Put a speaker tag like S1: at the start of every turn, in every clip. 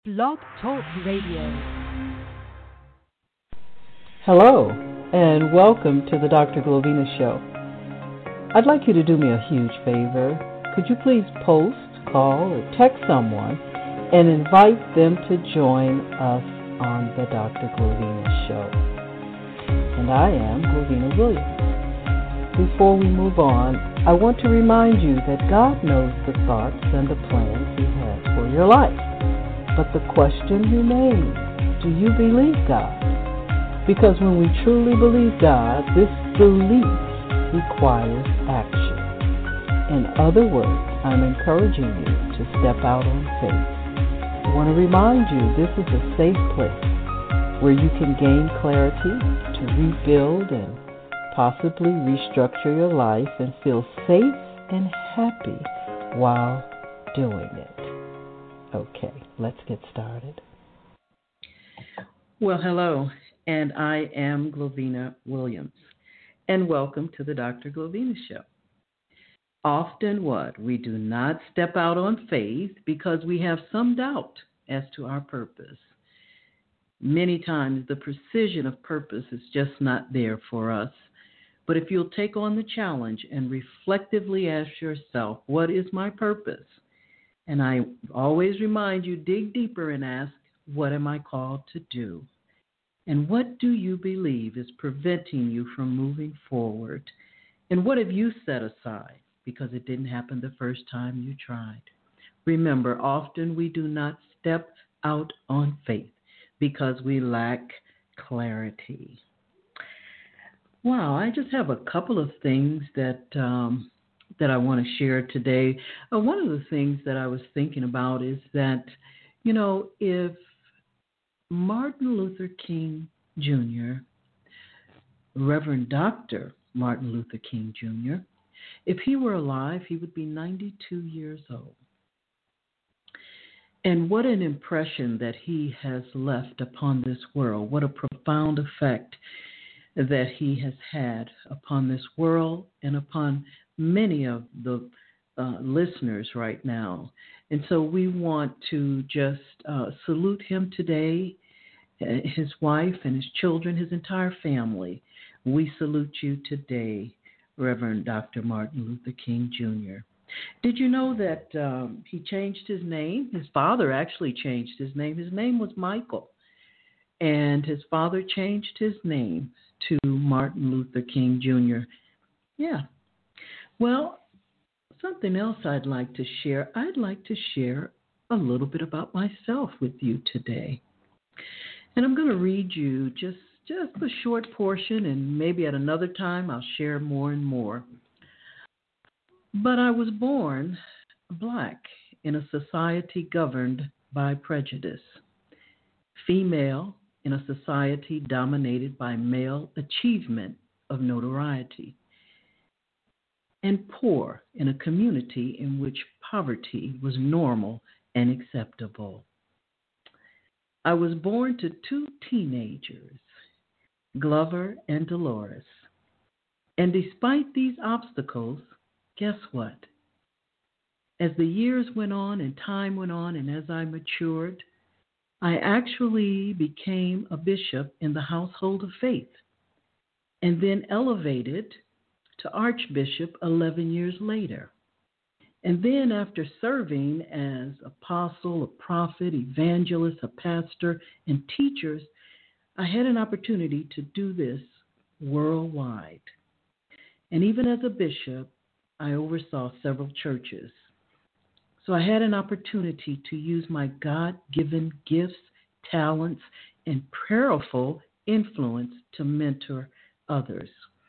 S1: Blog Talk Radio.
S2: Hello, and welcome to the Dr. Glovina Show. I'd like you to do me a huge favor. Could you please post, call, or text someone and invite them to join us on the Dr. Glovina Show? And I am Glovina Williams. Before we move on, I want to remind you that God knows the thoughts and the plans He has for your life. But the question remains, do you believe God? Because when we truly believe God, this belief requires action. In other words, I'm encouraging you to step out on faith. I want to remind you this is a safe place where you can gain clarity to rebuild and possibly restructure your life and feel safe and happy while doing it. Okay, let's get started. Well, hello, and I am Glovina Williams, and welcome to the Dr. Glovina Show. Often we do not step out on faith because we have some doubt as to our purpose. Many times the precision of purpose is just not there for us. But if you'll take on the challenge and reflectively ask yourself, what is my purpose? And I always remind you, dig deeper and ask, what am I called to do? And what do you believe is preventing you from moving forward? And what have you set aside because it didn't happen the first time you tried? Remember, often we do not step out on faith because we lack clarity. Wow, I just have a couple of things that I want to share today. One of the things that I was thinking about is that, if Martin Luther King Jr., Reverend Dr. Martin Luther King Jr., if he were alive, he would be 92 years old. And what an impression that he has left upon this world. What a profound effect that he has had upon this world and upon many of the listeners right now. And so we want to just salute him today, his wife and his children, his entire family. We salute you today, Reverend Dr. Martin Luther King Jr. Did you know that he changed his name? His father actually changed his name. His name was Michael, and his father changed his name to Martin Luther King Jr. Yeah. Well, something else I'd like to share. I'd like to share a little bit about myself with you today. And I'm going to read you just a short portion, and maybe at another time I'll share more and more. But I was born black in a society governed by prejudice, female in a society dominated by male achievement of notoriety, and poor in a community in which poverty was normal and acceptable. I was born to two teenagers, Glover and Dolores. And despite these obstacles, guess what? As the years went on and time went on and as I matured, I actually became a bishop in the household of faith and then elevated to Archbishop 11 years later. And then after serving as apostle, a prophet, evangelist, a pastor, and teachers, I had an opportunity to do this worldwide. And even as a bishop, I oversaw several churches. So I had an opportunity to use my God-given gifts, talents, and prayerful influence to mentor others.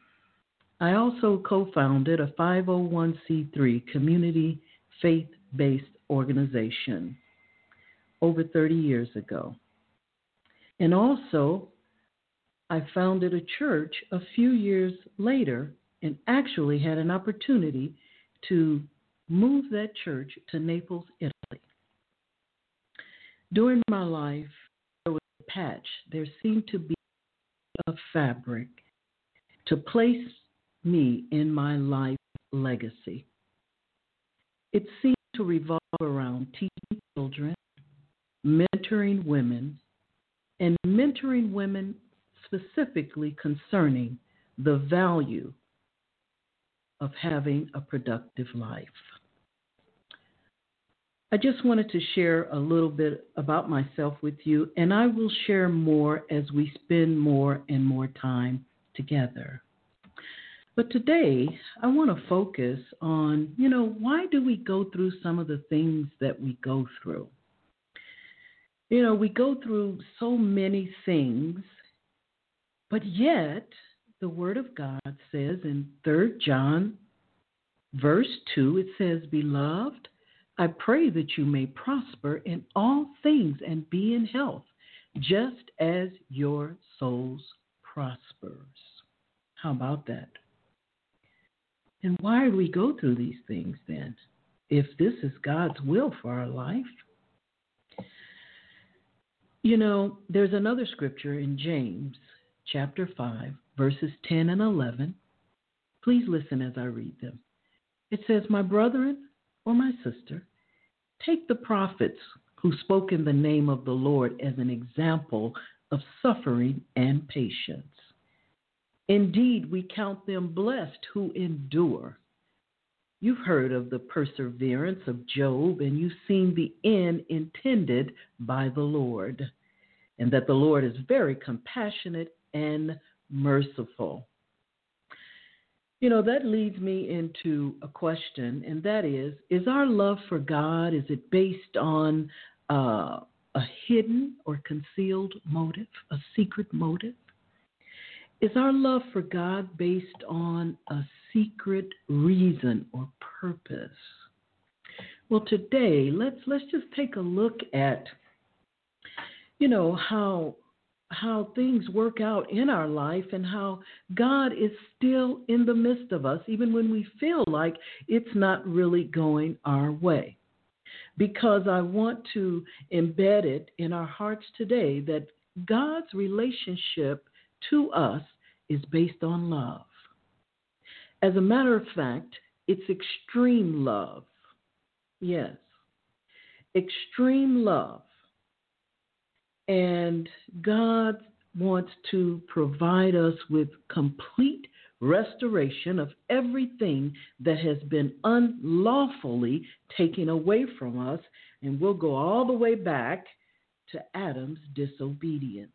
S2: I also co-founded a 501c3 community faith-based organization over 30 years ago. And also, I founded a church a few years later and actually had an opportunity to move that church to Naples, Italy. During my life, there was a patch. There seemed to be a fabric to place me in my life legacy. It seemed to revolve around teaching children, mentoring women, and mentoring women specifically concerning the value of having a productive life. I just wanted to share a little bit about myself with you, and I will share more as we spend more and more time together. But today, I want to focus on, why do we go through some of the things that we go through? We go through so many things, but yet the Word of God says in 3 John verse 2, it says, "Beloved, I pray that you may prosper in all things and be in health, just as your souls prospers." How about that? And why do we go through these things then, if this is God's will for our life? There's another scripture in James chapter 5, verses 10 and 11. Please listen as I read them. It says, "My brethren," or my sister, "take the prophets who spoke in the name of the Lord as an example of suffering and patience. Indeed, we count them blessed who endure. You've heard of the perseverance of Job, and you've seen the end intended by the Lord, and that the Lord is very compassionate and merciful." That leads me into a question, and that is our love for God, is it based on a hidden or concealed motive, a secret motive? Is our love for God based on a secret reason or purpose? Well, today, let's just take a look at, how things work out in our life and how God is still in the midst of us, even when we feel like it's not really going our way. Because I want to embed it in our hearts today that God's relationship to us is based on love. As a matter of fact, it's extreme love. Yes, extreme love. And God wants to provide us with complete restoration of everything that has been unlawfully taken away from us. And we'll go all the way back to Adam's disobedience.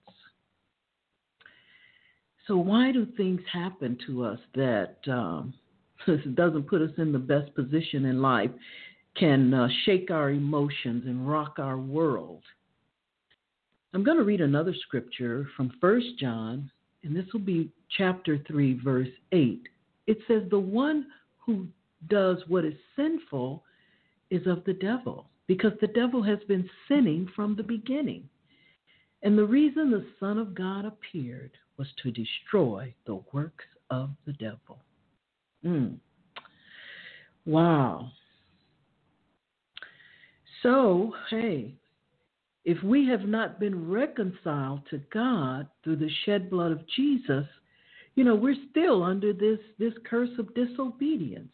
S2: So why do things happen to us that doesn't put us in the best position in life, can shake our emotions and rock our world? I'm going to read another scripture from 1 John, and this will be chapter 3, verse 8. It says, "The one who does what is sinful is of the devil, because the devil has been sinning from the beginning. And the reason the Son of God appeared was to destroy the works of the devil." Wow. So, if we have not been reconciled to God through the shed blood of Jesus, we're still under this curse of disobedience.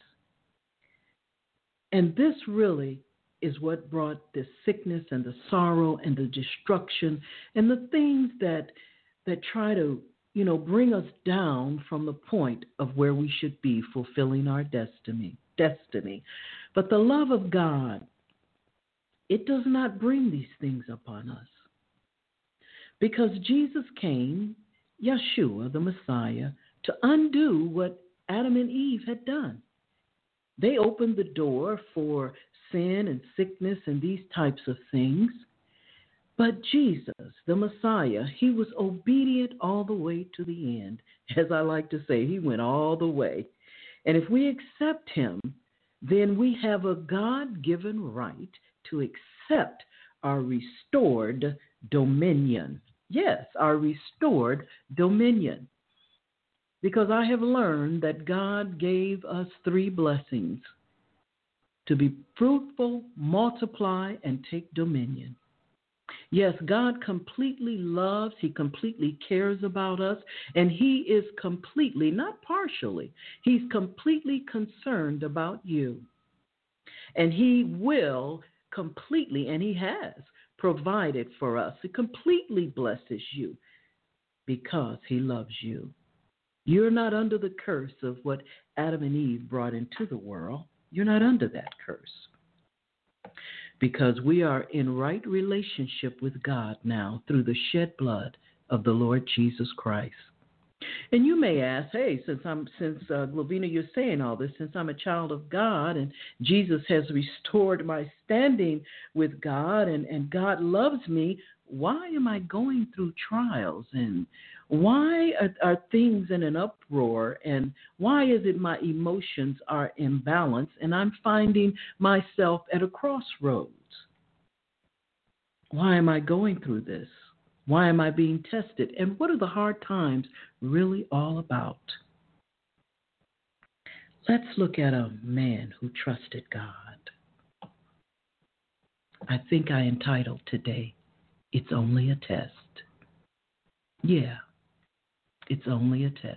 S2: And this really is what brought the sickness and the sorrow and the destruction and the things that try to, bring us down from the point of where we should be fulfilling our destiny. But the love of God, it does not bring these things upon us. Because Jesus came, Yeshua, the Messiah, to undo what Adam and Eve had done. They opened the door for sin and sickness and these types of things. But Jesus, the Messiah, he was obedient all the way to the end. As I like to say, he went all the way. And if we accept him, then we have a God-given right to accept our restored dominion. Yes, our restored dominion. Because I have learned that God gave us 3 blessings: to be fruitful, multiply, and take dominion. Yes, God completely loves, he completely cares about us, and he is completely, not partially, he's completely concerned about you. And he will completely, and he has provided for us. It completely blesses you because he loves you. You're not under the curse of what Adam and Eve brought into the world. You're not under that curse because we are in right relationship with God now through the shed blood of the Lord Jesus Christ. And you may ask, hey, since Lavina, you're saying all this, since I'm a child of God and Jesus has restored my standing with God and God loves me, why am I going through trials? And why are things in an uproar? And why is it my emotions are imbalanced and I'm finding myself at a crossroads? Why am I going through this? Why am I being tested? And what are the hard times really all about? Let's look at a man who trusted God. I think I entitled today, It's Only a Test. Yeah, it's only a test.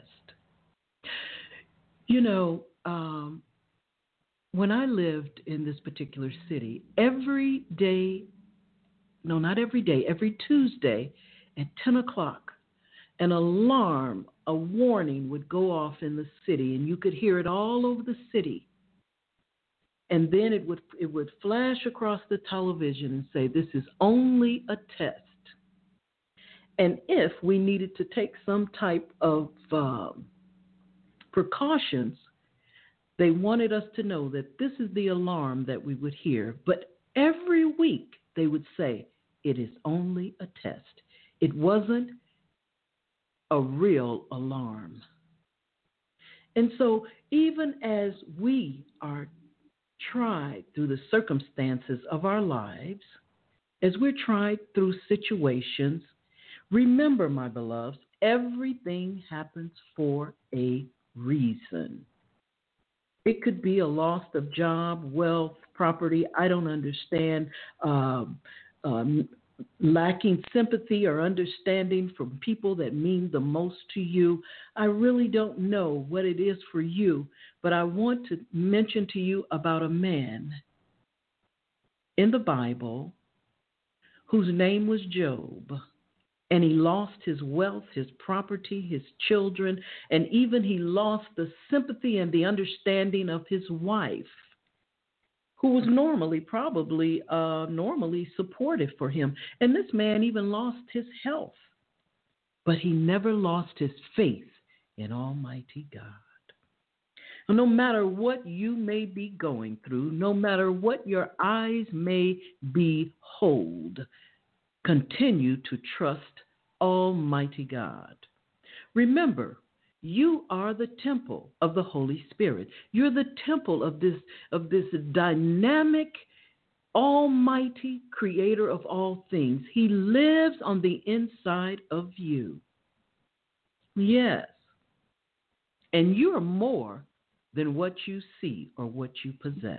S2: You know, when I lived in this particular city, every Tuesday at 10 o'clock, an alarm, a warning would go off in the city, and you could hear it all over the city. And then it would flash across the television and say, this is only a test. And if we needed to take some type of precautions, they wanted us to know that this is the alarm that we would hear. But every week they would say, it is only a test. It wasn't a real alarm. And so even as we are tried through the circumstances of our lives, as we're tried through situations, remember, my beloveds, everything happens for a reason. It could be a loss of job, wealth, property. I don't understand. Lacking sympathy or understanding from people that mean the most to you. I really don't know what it is for you, but I want to mention to you about a man in the Bible whose name was Job. And he lost his wealth, his property, his children, and even he lost the sympathy and the understanding of his wife, who was normally supportive for him. And this man even lost his health, but he never lost his faith in Almighty God. And no matter what you may be going through, no matter what your eyes may behold, continue to trust Almighty God. Remember, you are the temple of the Holy Spirit. You're the temple of this dynamic, almighty creator of all things. He lives on the inside of you. Yes. And you're more than what you see or what you possess.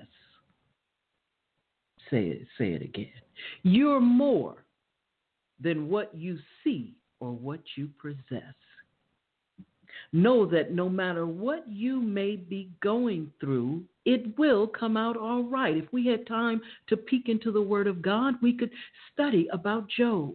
S2: Say it again. You're more than what you see or what you possess. Know that no matter what you may be going through, it will come out all right. If we had time to peek into the Word of God, we could study about Job.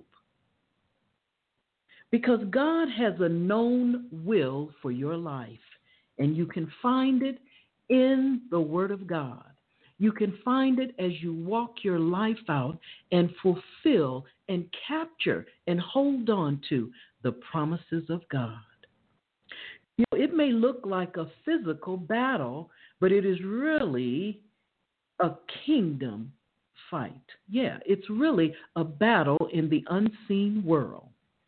S2: Because God has a known will for your life, and you can find it in the Word of God. You can find it as you walk your life out and fulfill and capture and hold on to the promises of God. You know, it may look like a physical battle, but it is really a kingdom fight. Yeah, it's really a battle in the unseen world.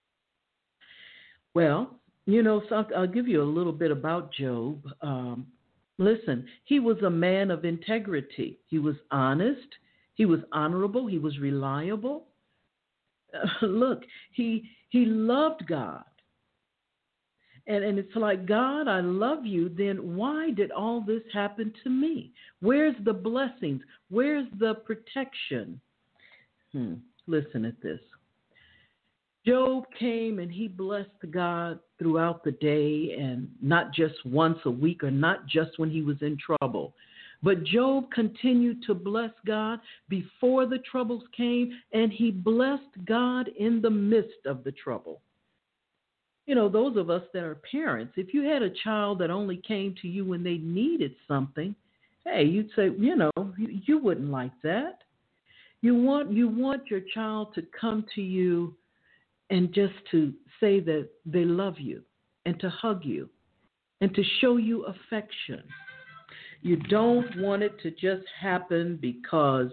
S2: Well, so I'll give you a little bit about Job. Listen, he was a man of integrity. He was honest. He was honorable. He was reliable. Look, he loved God. And it's like, God, I love you. Then why did all this happen to me? Where's the blessings? Where's the protection? Listen at this. Job came and he blessed God throughout the day, and not just once a week or not just when he was in trouble. But Job continued to bless God before the troubles came, and he blessed God in the midst of the trouble. You know, those of us that are parents, if you had a child that only came to you when they needed something, hey, you'd say, you wouldn't like that. You want your child to come to you and just to say that they love you and to hug you and to show you affection. You don't want it to just happen because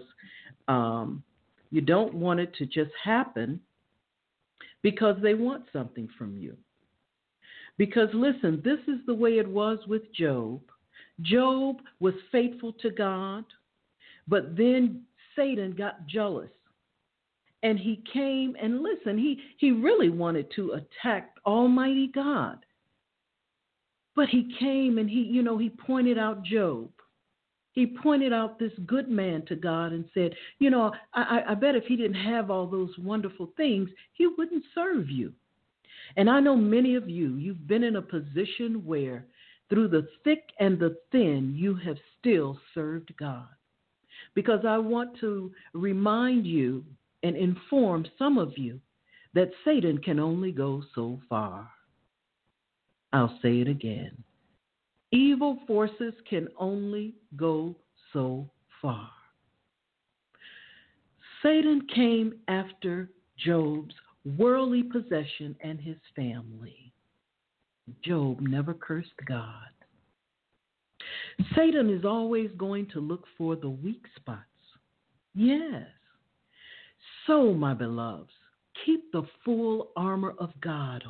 S2: they want something from you. Because listen, this is the way it was with Job. Job was faithful to God, but then Satan got jealous. And he came and listen, he really wanted to attack Almighty God. But he came and he pointed out Job. He pointed out this good man to God and said, I bet if he didn't have all those wonderful things, he wouldn't serve you. And I know many of you've been in a position where through the thick and the thin, you have still served God. Because I want to remind you and inform some of you that Satan can only go so far. I'll say it again. Evil forces can only go so far. Satan came after Job's worldly possession and his family. Job never cursed God. Satan is always going to look for the weak spots. Yes. So, my beloveds, keep the full armor of God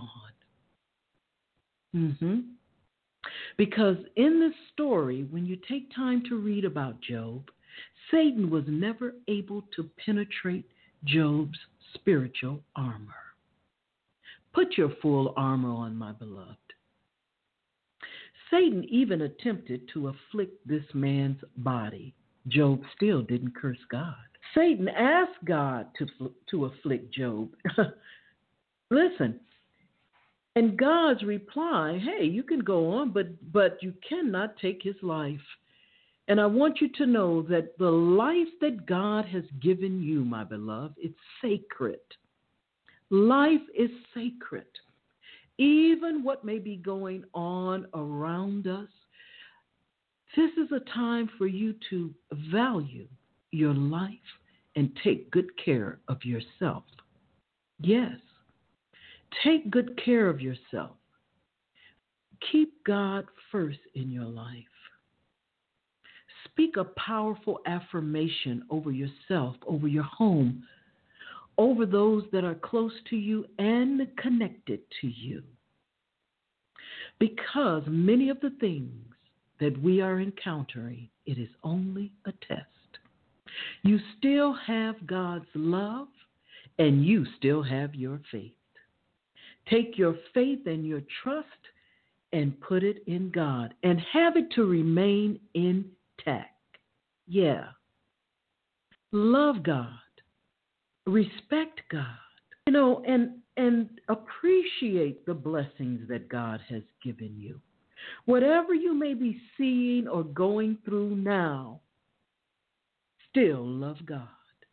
S2: on. Because in this story, when you take time to read about Job, Satan was never able to penetrate Job's spiritual armor. Put your full armor on, my beloved. Satan even attempted to afflict this man's body. Job still didn't curse God. Satan asked God to afflict Job. Listen, and God's reply, hey, you can go on, but you cannot take his life. And I want you to know that the life that God has given you, my beloved, it's sacred. Life is sacred. Even what may be going on around us, this is a time for you to value your life and take good care of yourself. Yes, take good care of yourself. Keep God first in your life. Speak a powerful affirmation over yourself, over your home, over those that are close to you and connected to you. Because many of the things that we are encountering, it is only a test. You still have God's love, and you still have your faith. Take your faith and your trust and put it in God and have it to remain intact. Yeah. Love God. Respect God. And appreciate the blessings that God has given you. Whatever you may be seeing or going through now, still love God.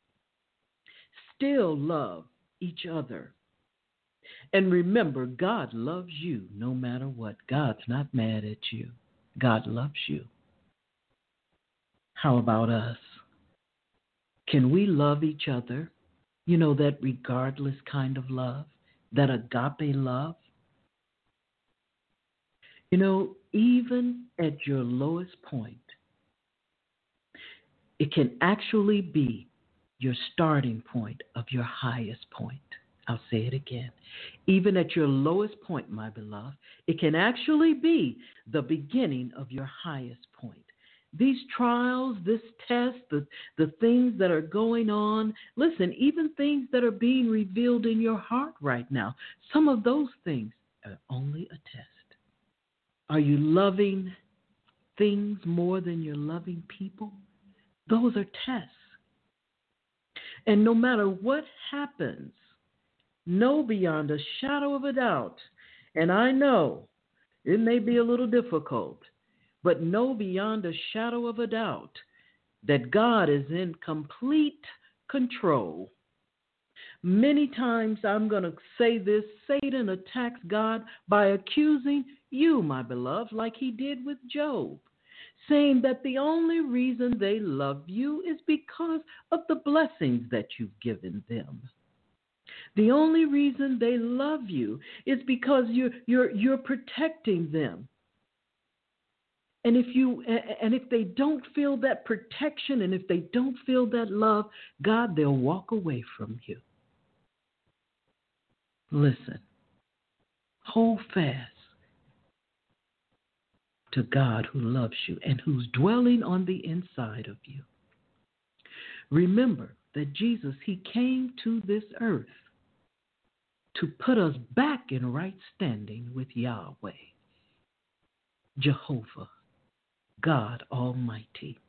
S2: Still love each other. And remember, God loves you no matter what. God's not mad at you. God loves you. How about us? Can we love each other? You know, that regardless kind of love, that agape love. You know, even at your lowest point, it can actually be your starting point of your highest point. I'll say it again. Even at your lowest point, my beloved, it can actually be the beginning of your highest point. These trials, this test, the things that are going on, listen, even things that are being revealed in your heart right now, some of those things are only a test. Are you loving things more than you're loving people? Those are tests. And no matter what happens, know beyond a shadow of a doubt, and I know it may be a little difficult, but know beyond a shadow of a doubt that God is in complete control. Many times I'm going to say this: Satan attacks God by accusing you, my beloved, like he did with Job, saying that the only reason they love you is because of the blessings that you've given them. The only reason they love you is because you're protecting them. And if they don't feel that protection, and if they don't feel that love, God, they'll walk away from you. Listen, hold fast to God who loves you and who's dwelling on the inside of you. Remember that Jesus, he came to this earth to put us back in right standing with Yahweh, Jehovah, God Almighty.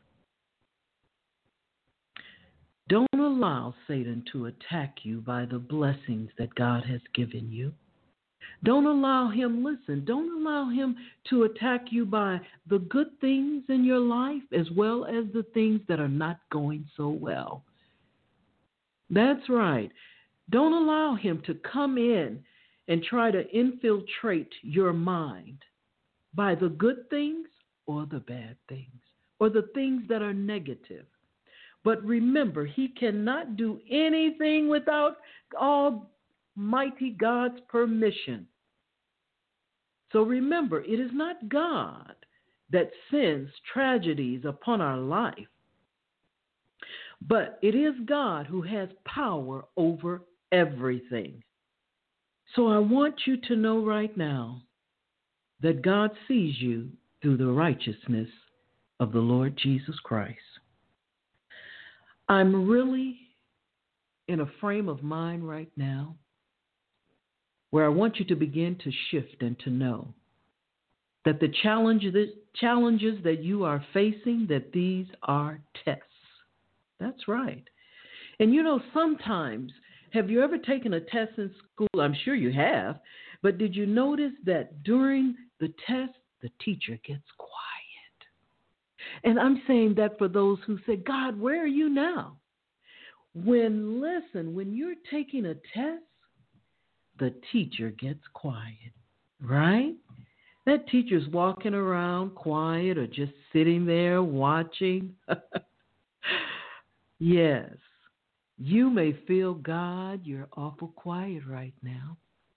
S2: Don't allow Satan to attack you by the blessings that God has given you. Don't allow him to attack you by the good things in your life as well as the things that are not going so well. That's right. Don't allow him to come in and try to infiltrate your mind by the good things or the bad things or the things that are negative. But remember, he cannot do anything without Almighty God's permission. So remember, it is not God that sends tragedies upon our life, but it is God who has power over everything. So I want you to know right now that God sees you through the righteousness of the Lord Jesus Christ. I'm really in a frame of mind right now where I want you to begin to shift and to know that the challenges that you are facing, that these are tests. That's right. And sometimes, have you ever taken a test in school? I'm sure you have. But did you notice that during the test, the teacher gets quiet? And I'm saying that for those who say, God, where are you now? When you're taking a test, the teacher gets quiet, right? That teacher's walking around quiet or just sitting there watching. Yes, you may feel, God, you're awful quiet right now.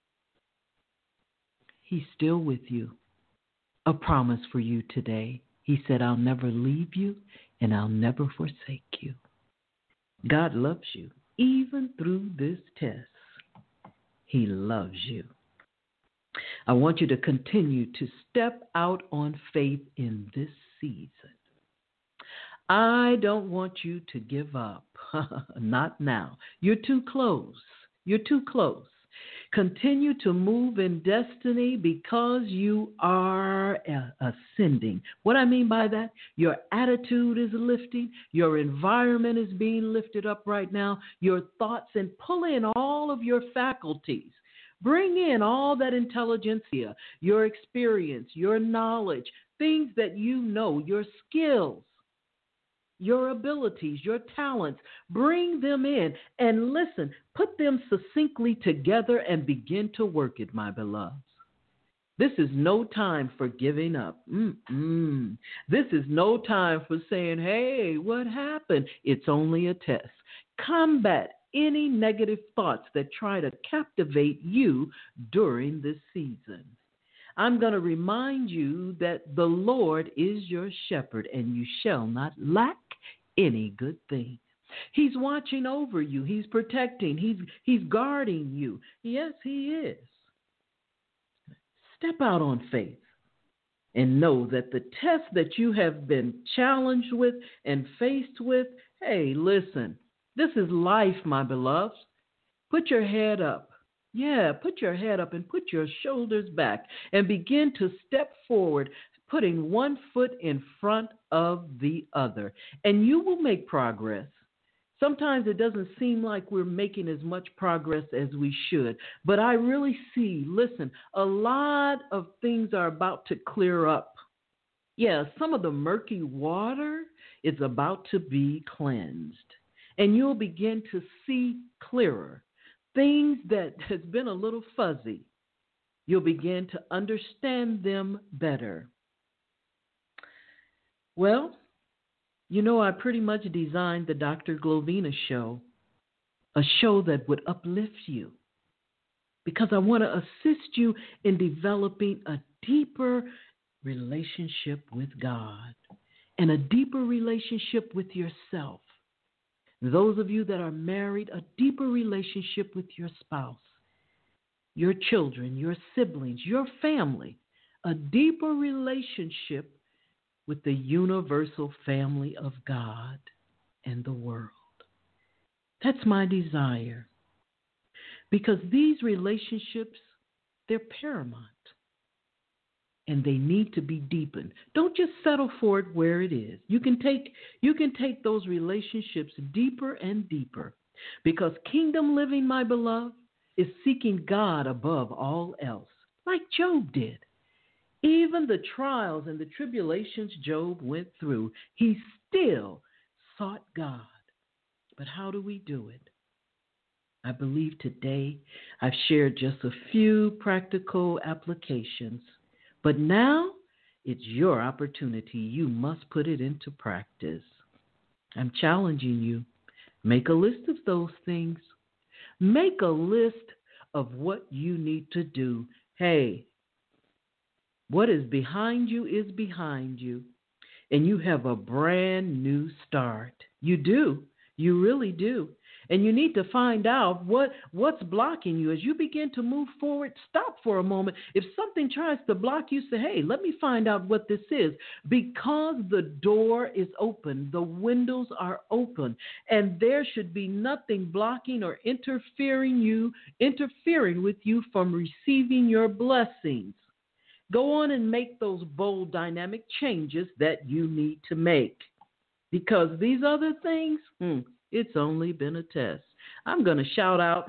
S2: He's still with you. A promise for you today. He said, I'll never leave you and I'll never forsake you. God loves you even through this test. He loves you. I want you to continue to step out on faith in this season. I don't want you to give up. Not now. You're too close. You're too close. Continue to move in destiny because you are ascending. What I mean by that, your attitude is lifting. Your environment is being lifted up right now. Your thoughts, and pull in all of your faculties. Bring in all that intelligentsia, your experience, your knowledge, things that you know, your skills, your abilities, your talents. Bring them in and listen, put them succinctly together and begin to work it, my beloveds. This is no time for giving up. This is no time for saying, hey, what happened? It's only a test. Combat any negative thoughts that try to captivate you during this season. I'm going to remind you that the Lord is your shepherd and you shall not lack any good thing. He's watching over you. He's protecting. He's guarding you. Yes, he is. Step out on faith and know that the test that you have been challenged with and faced with, hey, listen, this is life, my beloveds. Put your head up. Yeah, put your head up and put your shoulders back and begin to step forward, putting one foot in front of the other. And you will make progress. Sometimes it doesn't seem like we're making as much progress as we should. But I really see, listen, a lot of things are about to clear up. Yeah, some of the murky water is about to be cleansed, and you'll begin to see clearer. Things that has been a little fuzzy, you'll begin to understand them better. Well, I pretty much designed the Dr. Glovina show, a show that would uplift you because I want to assist you in developing a deeper relationship with God and a deeper relationship with yourself. Those of you that are married, a deeper relationship with your spouse, your children, your siblings, your family, a deeper relationship with the universal family of God and the world. That's my desire because these relationships, they're paramount and they need to be deepened. Don't just settle for it where it is. You can take those relationships deeper and deeper because kingdom living, my beloved, is seeking God above all else, like Job did. Even the trials and the tribulations Job went through, he still sought God. But how do we do it? I believe today I've shared just a few practical applications, but now it's your opportunity. You must put it into practice. I'm challenging you. Make a list of those things. Make a list of what you need to do. Hey, what is behind you is behind you, and you have a brand new start. You do. You really do. And you need to find out what's blocking you. As you begin to move forward, stop for a moment. If something tries to block you, say, hey, let me find out what this is. Because the door is open, the windows are open, and there should be nothing blocking or interfering with you from receiving your blessings. Go on and make those bold, dynamic changes that you need to make. Because these other things, it's only been a test. I'm going to shout out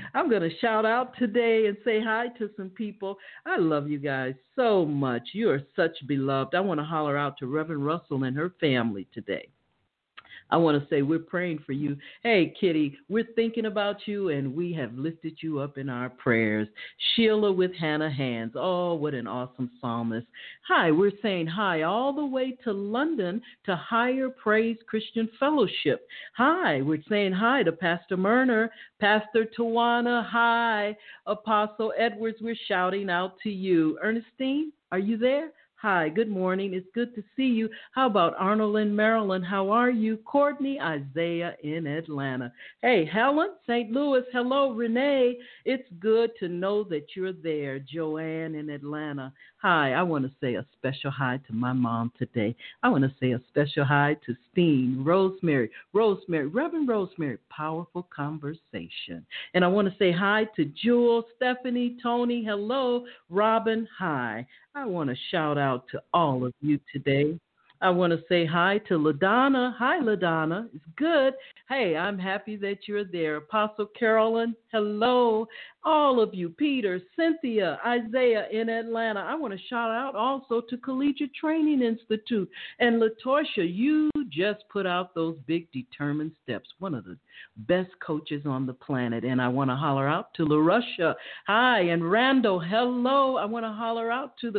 S2: today and say hi to some people. I love you guys so much. You are such beloved. I want to holler out to Reverend Russell and her family today. I want to say we're praying for you. Hey, Kitty, we're thinking about you, and we have lifted you up in our prayers. Sheila with Hannah Hands. Oh, what an awesome psalmist. Hi, we're saying hi all the way to London to Higher Praise Christian Fellowship. Hi, we're saying hi to Pastor Myrner, Pastor Tawana. Hi, Apostle Edwards, we're shouting out to you. Ernestine, are you there? Hi, good morning. It's good to see you. How about Arnold in Maryland? How are you? Courtney, Isaiah in Atlanta. Hey, Helen, St. Louis. Hello, Renee. It's good to know that you're there. Joanne in Atlanta. Hi, I want to say a special hi to my mom today. I want to say a special hi to Steen, Rosemary, Reverend Rosemary. Powerful conversation. And I want to say hi to Jewel, Stephanie, Tony. Hello, Robin. Hi. I want to shout out to all of you today. I want to say hi to LaDonna. Hi, LaDonna. It's good. Hey, I'm happy that you're there. Apostle Carolyn, hello. All of you, Peter, Cynthia, Isaiah in Atlanta. I want to shout out also to Collegiate Training Institute. And LaTorsha, you just put out those big determined steps. One of the best coaches on the planet. And I want to holler out to LaRusha. Hi. And Randall, hello. I want to holler out to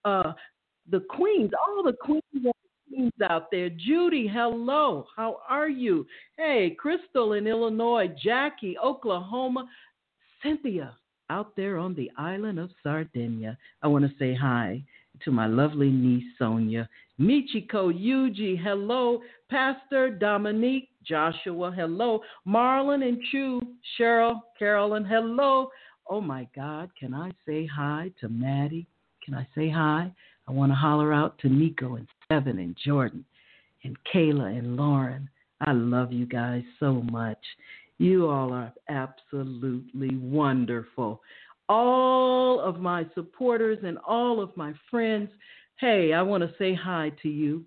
S2: the queens, all the queens out there. Judy, hello. How are you? Hey, Crystal in Illinois, Jackie, Oklahoma, Cynthia out there on the island of Sardinia. I want to say hi to my lovely niece, Sonia. Michiko, Yuji, hello. Pastor Dominique, Joshua, hello. Marlon and Chu, Cheryl, Carolyn, hello. Oh, my God, can I say hi to Maddie? Can I say hi? I want to holler out to Nico and Seven and Jordan and Kayla and Lauren. I love you guys so much. You all are absolutely wonderful. All of my supporters and all of my friends, hey, I want to say hi to you.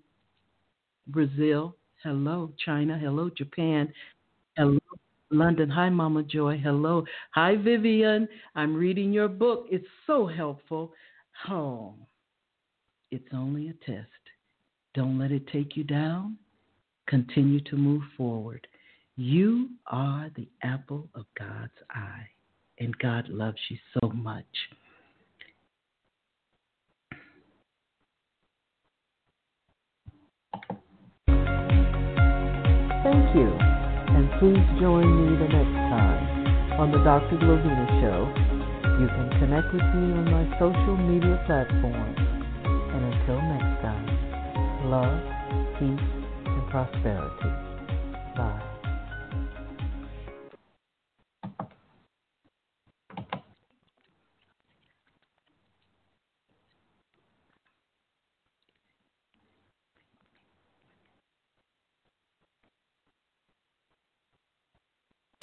S2: Brazil, hello. China, hello. Japan, hello. London, hi, Mama Joy, hello. Hi, Vivian. I'm reading your book. It's so helpful. Oh, it's only a test. Don't let it take you down. Continue to move forward. You are the apple of God's eye, and God loves you so much.
S1: Thank you, and please join me the next time on the Dr. Glovina Show. You can connect with me on my social media platforms. And until next time, love, peace, and prosperity.